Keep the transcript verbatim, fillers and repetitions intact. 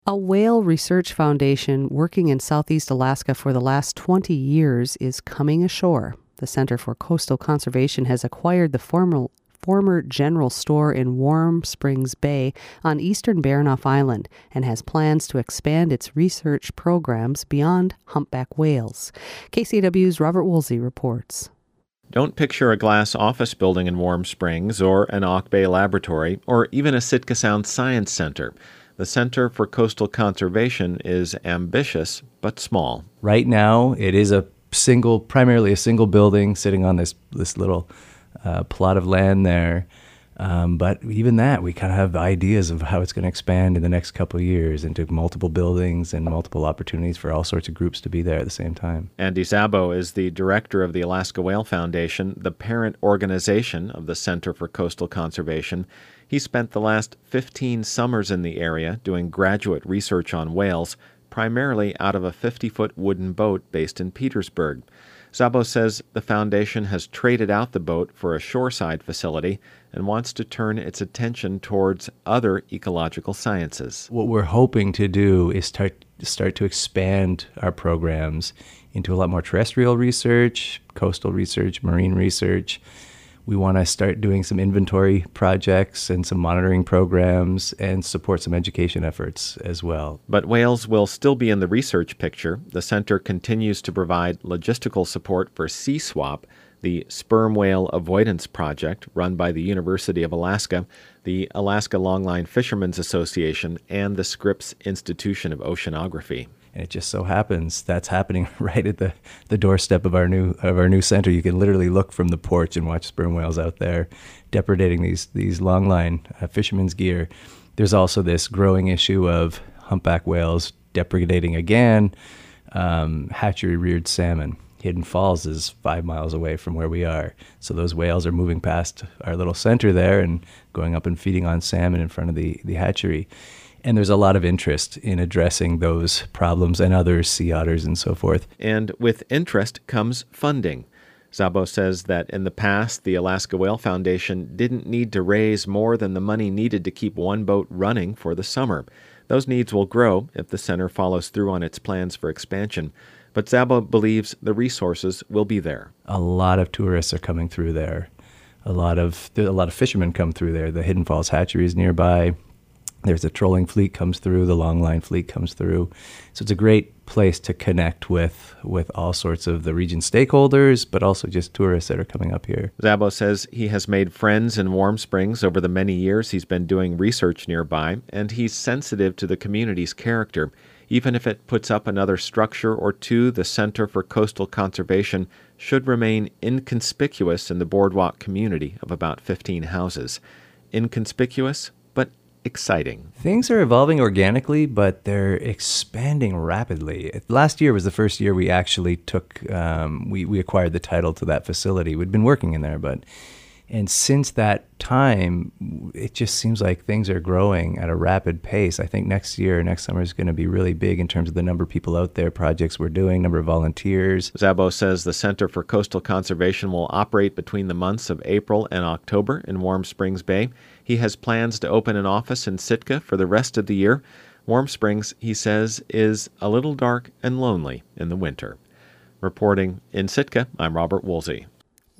A whale research foundation working in Southeast Alaska for the last twenty years is coming ashore. The Center for Coastal Conservation has acquired the former, former general store in Warm Springs Bay on eastern Baranof Island and has plans to expand its research programs beyond humpback whales. K C A W's Robert Woolsey reports. Don't picture a glass office building in Warm Springs or an Auk Bay laboratory or even a Sitka Sound Science Center. The Center for Coastal Conservation is ambitious but small. Right now, it is a single, primarily a single building sitting on this this little uh, plot of land there. Um, but even that, we kind of have ideas of how it's going to expand in the next couple of years into multiple buildings and multiple opportunities for all sorts of groups to be there at the same time. Andy Szabo is the director of the Alaska Whale Foundation, the parent organization of the Center for Coastal Conservation. He spent the last fifteen summers in the area doing graduate research on whales, primarily out of a fifty-foot wooden boat based in Petersburg. Szabo says the foundation has traded out the boat for a shoreside facility and wants to turn its attention towards other ecological sciences. What we're hoping to do is start, start to expand our programs into a lot more terrestrial research, coastal research, marine research. We want to start doing some inventory projects and some monitoring programs and support some education efforts as well. But whales will still be in the research picture. The center continues to provide logistical support for Sea Swap, the sperm whale avoidance project run by the University of Alaska, the Alaska Longline Fishermen's Association, and the Scripps Institution of Oceanography. And it just so happens that's happening right at the, the doorstep of our new of our new center. You can literally look from the porch and watch sperm whales out there depredating these these longline uh, fishermen's gear. There's also this growing issue of humpback whales depredating again, um, hatchery-reared salmon. Hidden Falls is five miles away from where we are. So those whales are moving past our little center there and going up and feeding on salmon in front of the, the hatchery. And there's a lot of interest in addressing those problems and others, sea otters and so forth. And with interest comes funding. Szabo says that in the past, the Alaska Whale Foundation didn't need to raise more than the money needed to keep one boat running for the summer. Those needs will grow if the center follows through on its plans for expansion. But Szabo believes the resources will be there. A lot of tourists are coming through there. A lot of a lot of fishermen come through there. The Hidden Falls hatchery is nearby. There's a trolling fleet comes through, the longline fleet comes through. So it's a great place to connect with with all sorts of the region stakeholders, but also just tourists that are coming up here. Szabo says he has made friends in Warm Springs over the many years he's been doing research nearby, and he's sensitive to the community's character. Even if it puts up another structure or two, the Center for Coastal Conservation should remain inconspicuous in the boardwalk community of about fifteen houses. Inconspicuous, but exciting. Things are evolving organically, but they're expanding rapidly. Last year was the first year we actually took, um, we, we acquired the title to that facility. We'd been working in there, but, and since that time, it just seems like things are growing at a rapid pace. I think next year, next summer is going to be really big in terms of the number of people out there, projects we're doing, number of volunteers. Szabo says the Center for Coastal Conservation will operate between the months of April and October in Warm Springs Bay. He has plans to open an office in Sitka for the rest of the year. Warm Springs, he says, is a little dark and lonely in the winter. Reporting in Sitka, I'm Robert Woolsey.